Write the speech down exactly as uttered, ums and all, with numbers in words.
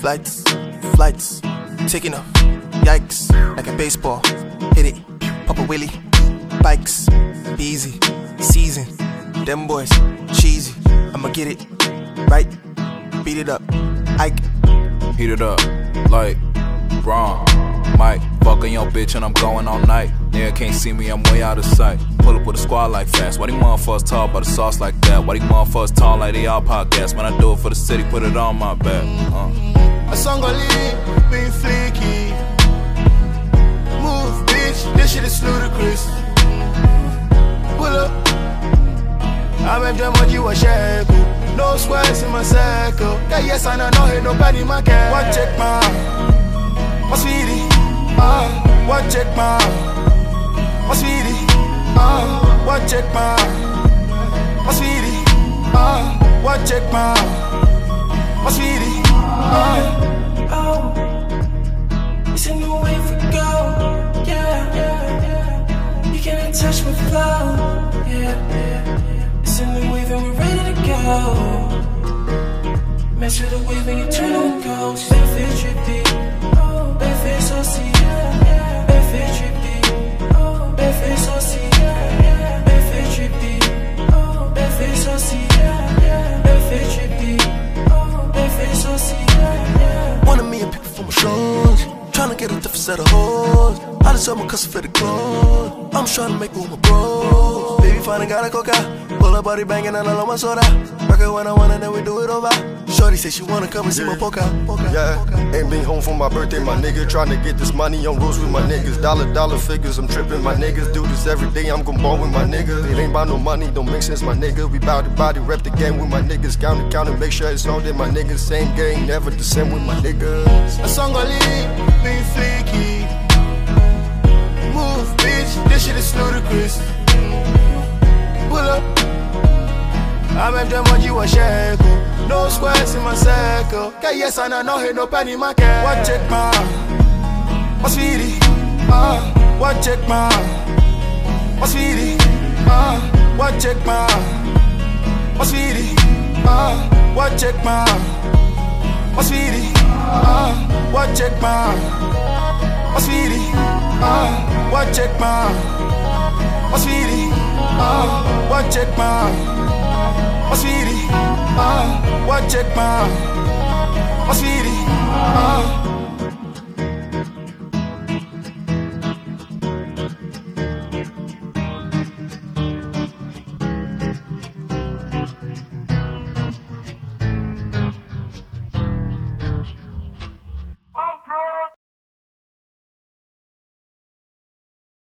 Flights, flights, taking off. Yikes, like a baseball. Hit it, pop a willy. Bikes, easy, season. Them boys, cheesy. I'ma get it, right? Beat it up, Ike. Heat it up, like Ron, Mike. Fucking your bitch and I'm going all night. Nigga can't see me, I'm way out of sight. Pull up with a squad like fast. Why these motherfuckers talk about the sauce like that? Why these motherfuckers talk like they all podcasts? When I do it for the city, put it on my back. Uh. A song gon' leave, being flaky. Move, bitch, this shit is ludicrous. Pull up, I make them what you want shake. No squares in my circle. Yeah, yes, I know, no hate nobody in my car. One check my, my sweetie. Ah, uh, one check my, my sweetie. Ah, uh, one check my, my sweetie. Ah, uh, one check my, my sweetie. Ah. Oh, it's a new way for go. Yeah, yeah, yeah. You can't touch my flow. Yeah, yeah. It's a new wave and we're ready to go. Mess with the wave and you turn on ghost. They feel trippy. Oh, they feel so see. They feel trippy. Oh, they feel so see. They feel trippy. Oh, they feel so see. They feel trippy. Oh, they feel so see. Wanted me a pick for my shows. Tryna get a different set of hoes. I just sell my custom fitted clothes. I'm trying to make room with bros. Baby finally got a coca. Pull her body banging and I love my soda. Rock it when I want and then we do it over. Shorty say she wanna come and see yeah. my poker. poker yeah, poker. Ain't been home for my birthday, my nigga. Tryna get this money on roads with my niggas. Dollar, dollar figures, I'm tripping, my niggas. Do this every day, I'm gon' ball with my niggas. It ain't about no money, don't make sense, my nigga. We bout to body, rep the game with my niggas. Count it, count it, make sure it's all there, my niggas. Same game, never the same with my niggas. A song gon' leave, being flaky. Move, bitch, this shit is ludicrous. Pull up, I make them what you want shake. No squares in my circle. Yeah, yes, I know, no hate nobody in my car. One check my, my sweetie. Ah, uh, one check my, my sweetie. Ah, uh, one check my, my sweetie. Ah, uh, one check my, my sweetie. Ah, uh, one check my, my sweetie. Ah, uh, one check my, my sweetie. Ah, uh, one check my, my sweetie. Ah, uh, one check my.